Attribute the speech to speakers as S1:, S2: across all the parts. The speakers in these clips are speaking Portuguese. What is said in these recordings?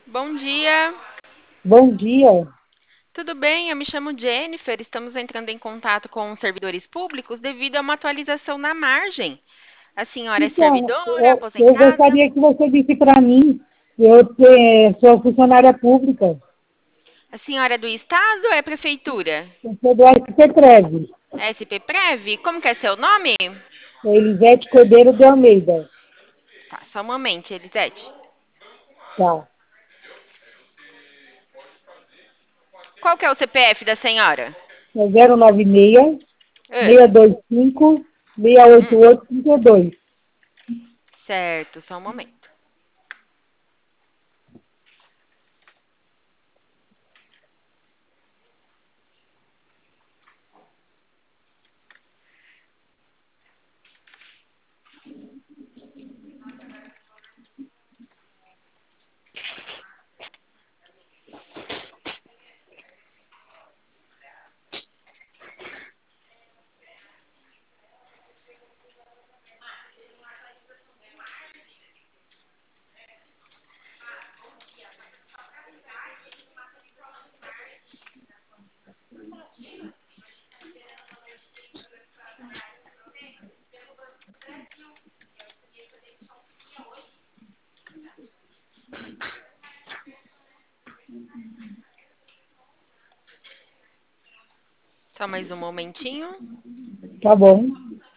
S1: Bom dia,
S2: Bom dia.
S1: tudo bem? Eu me chamo Jennifer. Estamos entrando em contato com os servidores públicos devido a uma atualização na margem. A senhora é
S2: Então,
S1: servidora,
S2: eu
S1: aposentada?
S2: gostaria que você disse para mim, sou funcionária pública,
S1: A senhora é do Estado ou é prefeitura?
S2: eu sou do SPTREV,
S1: SP Prev? Como que é seu nome?
S2: Elisete Cordeiro de Almeida.
S1: Tá, só um momento, Elisete.
S2: Tá.
S1: Qual que é o CPF da senhora?
S2: É 096
S1: Ah,
S2: 625
S1: hum,
S2: 68852.
S1: certo, só um momento. Só mais um momentinho.
S2: Tá bom.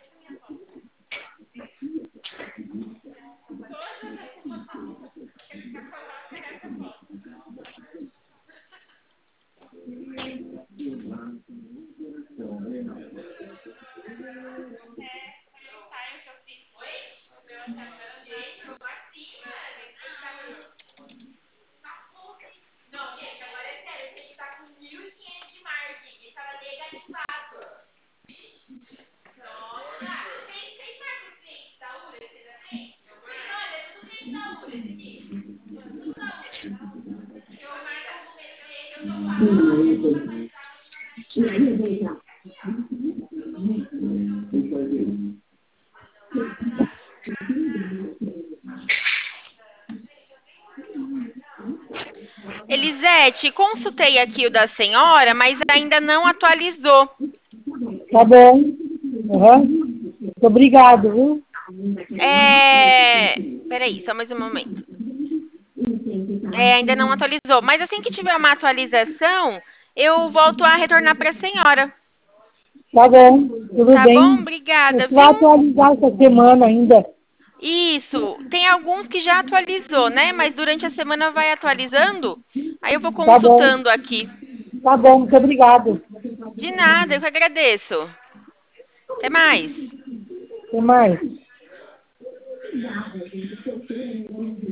S1: Elisete, consultei aqui o da senhora, mas ainda não atualizou.
S2: Tá bom. Muito obrigado, viu?
S1: Peraí, só mais um momento. Ainda não atualizou. Mas assim que tiver uma atualização, eu volto a retornar para a senhora.
S2: Tá bom, tudo
S1: Tá bom?
S2: bem.
S1: Obrigada,
S2: Você vai
S1: viu?
S2: atualizar essa semana ainda.
S1: Isso. Tem alguns que já atualizou, né? Mas durante a semana vai atualizando. Aí eu vou
S2: Tá bom.
S1: consultando aqui.
S2: Tá bom, muito obrigado.
S1: De nada, eu que agradeço. Até mais.
S2: Até mais.